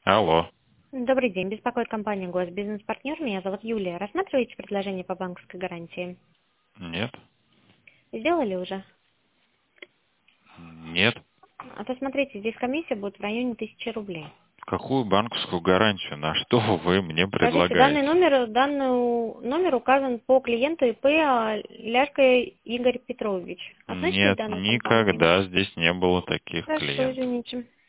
Алло. Добрый день, беспокоит компания Госбизнес-партнер. Меня зовут Юлия. Рассматриваете предложение по банковской гарантии? Нет. Сделали уже? Нет. А то смотрите, здесь комиссия будет в районе 1000 рублей. Какую банковскую гарантию? На что вы мне Скажите, предлагаете? данный номер указан по клиенту ИП Ляшко Игорь Петрович. Относитесь к Нет, данной компании? никогда здесь не было таких Хорошо, клиентов. извините.